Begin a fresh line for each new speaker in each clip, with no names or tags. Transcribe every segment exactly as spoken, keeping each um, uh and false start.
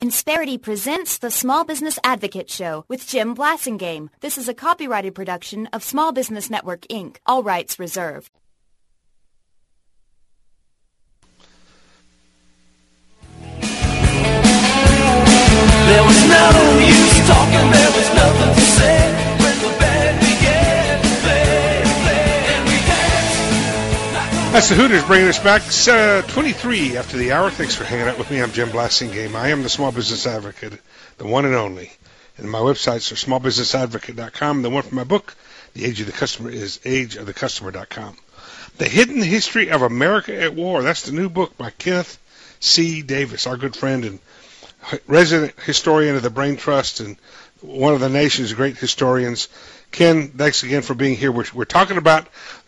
Insperity presents the Small Business Advocate Show with Jim Blasingame. This is a copyrighted production of Small Business Network, Incorporated. All rights reserved.
There was no use talking, there was nothing to say. When the band began to play, play, and we danced.
That's the Hooters bringing us back uh, twenty-three after the hour. Thanks for hanging out with me. I'm Jim Blasingame. I am the Small Business Advocate, the one and only. And my websites are small business advocate dot com. The one for my book, The Age of the Customer, is age of the customer dot com. The Hidden History of America at War. That's the new book by Kenneth C. Davis, our good friend and resident historian of the Brain Trust and one of the nation's great historians. Ken, thanks again for being here. We're, we're talking about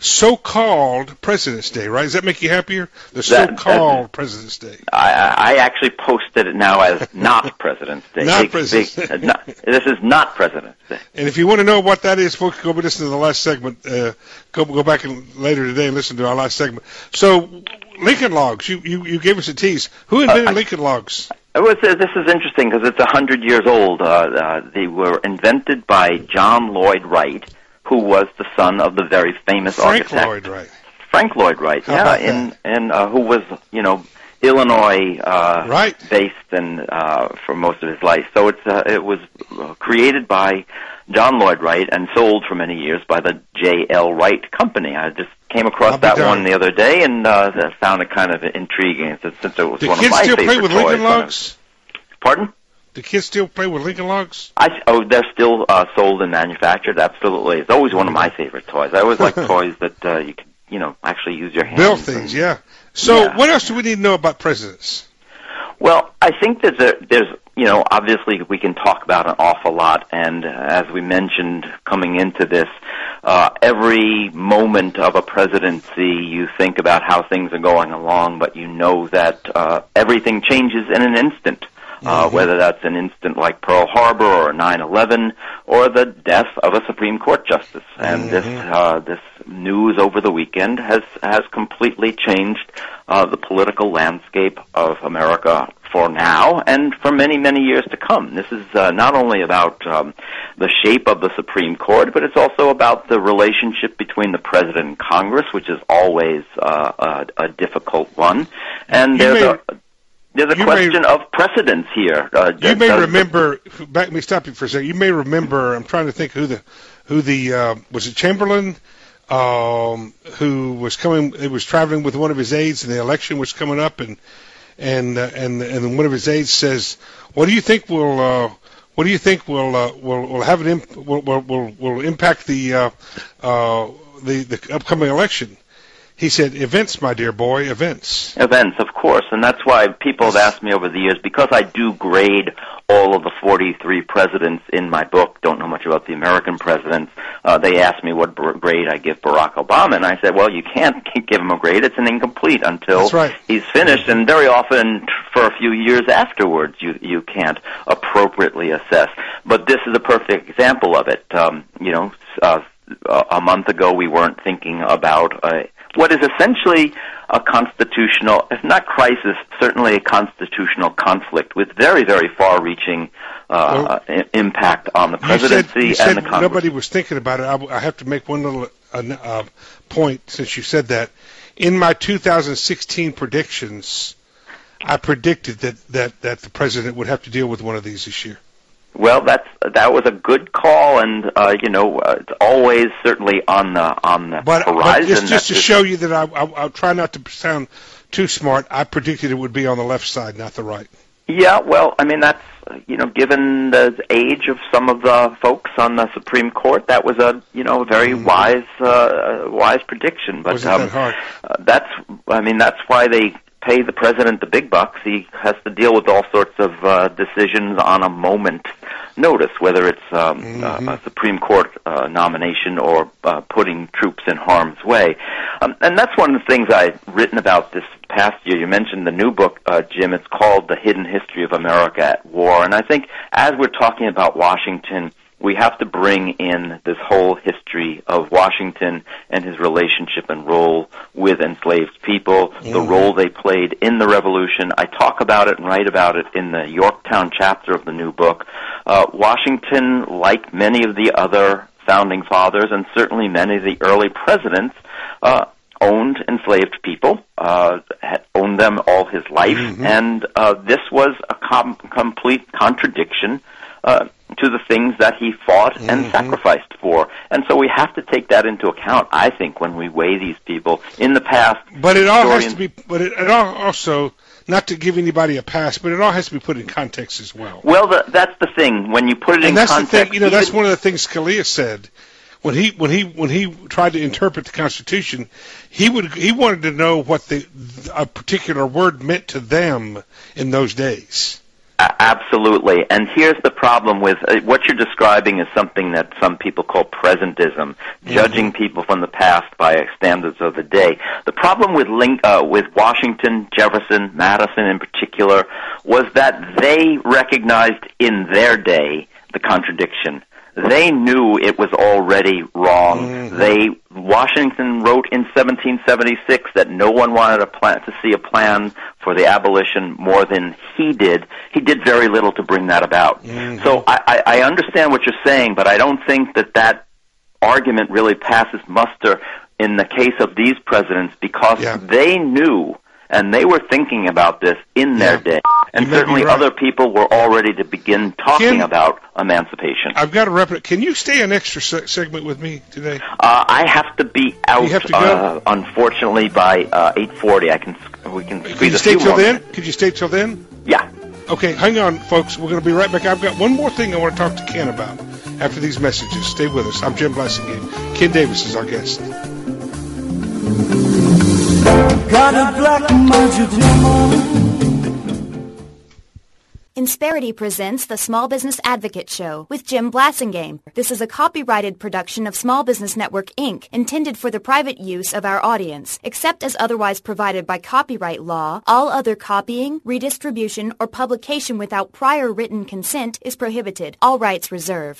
so-called President's Day, right? Does that make you happier? The so-called that, President's Day.
I, I actually posted it now as not President's Day.
Not
big,
President's
big,
Day.
Uh, not, this is not President's Day.
And if you want to know what that is, folks, go listen to the last segment. Uh, go go back and later today and listen to our last segment. So, Lincoln Logs, you, you, you gave us a tease. Who invented uh, I, Lincoln Logs?
It was, uh, this is interesting because it's one hundred years old. Uh, uh, they were invented by John Lloyd Wright, who was the son of the very famous
Frank
architect.
Lloyd Wright.
Frank Lloyd Wright,
How
yeah,
about
and,
that?
and uh, who was, you know, Illinois uh,
right.
based and uh, for most of his life. So it's uh, it was created by John Lloyd Wright and sold for many years by the J L Wright Company. I just came across that
done.
one the other day and uh, found it kind of intriguing since it was
Do
one of
kids
my
still
favorite
play with
toys.
Lincoln Logs?
Pardon?
Do kids still play with Lincoln Logs?
I, oh, they're still uh, sold and manufactured. Absolutely, it's always one of my favorite toys. I always like toys that uh, you can, you know, actually use your hands.
Build things,
and,
yeah. So,
yeah.
what else do we need to know about presidents?
Well, I think that there, there's, you know, obviously we can talk about an awful lot, and uh, as we mentioned coming into this, uh, every moment of a presidency, you think about how things are going along, but you know that uh, everything changes in an instant. Uh, mm-hmm. Whether that's an instant like Pearl Harbor or nine eleven or the death of a Supreme Court justice. And
mm-hmm.
this uh, this news over the weekend has, has completely changed uh, the political landscape of America for now and for many, many years to come. This is uh, not only about um, the shape of the Supreme Court, but it's also about the relationship between the President and Congress, which is always uh, a, a difficult one. And
You
there's
may-
a... There's a
You
question
may,
of precedence here. Uh,
you may
does,
remember. Back me, stop you for a second. You may remember. I'm trying to think who the who the uh, was it Chamberlain, um, who was coming. He was traveling with one of his aides, and the election was coming up, and and uh, and and one of his aides says, "What do you think will uh, what do you think will uh, will will have an imp- will, will will will impact the uh, uh, the the upcoming election?" He said, "Events, my dear boy, events."
Events, of course, and that's why people have asked me over the years, because I do grade all of the forty-three presidents in my book, don't know much about the American presidents, uh, they asked me what br- grade I give Barack Obama, and I said, well, you can't give him a grade, it's an incomplete until
That's right.
he's finished, and very often for a few years afterwards you, you can't appropriately assess. But this is a perfect example of it. Um, you know, uh, a month ago we weren't thinking about uh, what is essentially a constitutional, if not crisis, certainly a constitutional conflict with very, very far-reaching uh, well, I- impact on the presidency
you said, you
and
said
the Congress.
Nobody was thinking about it. I, I have to make one little uh, uh, point since you said that. In my two thousand sixteen predictions, I predicted that, that, that the president would have to deal with one of these this year.
Well, that's that was a good call, and uh, you know, uh, it's always certainly on the on the
but,
horizon.
But just, just to
That's
show you that I, I, I'll try not to sound too smart, I predicted it would be on the left side, not the right.
Yeah, well, I mean, that's, you know, given the age of some of the folks on the Supreme Court, that was a, you know, very mm. wise, uh, wise prediction. But
Wasn't
um,
that hard?
Uh, that's, I mean, that's why they pay the president the big bucks. He has to deal with all sorts of uh, decisions on a moment's notice, whether it's um, mm-hmm. uh, a Supreme Court uh, nomination or uh, putting troops in harm's way. Um, and that's one of the things I've written about this past year. You mentioned the new book, uh, Jim. It's called The Hidden History of America at War. And I think as we're talking about Washington we have to bring in this whole history of Washington and his relationship and role with enslaved people, mm-hmm. the role they played in the Revolution. I talk about it and write about it in the Yorktown chapter of the new book. Uh, Washington, like many of the other founding fathers and certainly many of the early presidents, uh, owned enslaved people, uh, had owned them all his life, mm-hmm. and uh, this was a com- complete contradiction uh, to the things that he fought mm-hmm. and sacrificed for. And so we have to take that into account, I think, when we weigh these people. In the past,
but it all has to be, but it, it all also, not to give anybody a pass, but it all has to be put in context as well.
Well, the, that's the thing. When you put it
and
in
that's
context...
The thing, you know,
even,
that's one of the things Scalia said. When he when he when he tried to interpret the Constitution, he would he wanted to know what the a particular word meant to them in those days.
Absolutely. And here's the problem with uh, what you're describing is something that some people call presentism, mm-hmm. judging people from the past by standards of the day. The problem with Link, uh, with Washington, Jefferson, Madison in particular, was that they recognized in their day the contradiction. They knew it was already wrong. Mm-hmm. They Washington wrote in seventeen seventy-six that no one wanted a plan, to see a plan for the abolition more than he did. He did very little to bring that about. Mm-hmm. So I, I understand what you're saying, but I don't think that that argument really passes muster in the case of these presidents because yeah. they knew and they were thinking about this in their yeah. day. And you certainly right. other people were all ready to begin talking Ken, about emancipation.
I've got to wrap it. Can you stay an extra se- segment with me today?
Uh, I have to be out,
you have to go?
Uh, unfortunately, by uh, eight forty. I can, we can
Can you stay till then? Could you stay till then?
Yeah.
Okay, hang on, folks. We're going to be right back. I've got one more thing I want to talk to Ken about after these messages. Stay with us. I'm Jim Blasingame. Ken Davis is our guest.
Got a black magic woman.
Insperity presents the Small Business Advocate Show with Jim Blasingame. This is a copyrighted production of Small Business Network, Incorporated, intended for the private use of our audience. Except as otherwise provided by copyright law, all other copying, redistribution, or publication without prior written consent is prohibited. All rights reserved.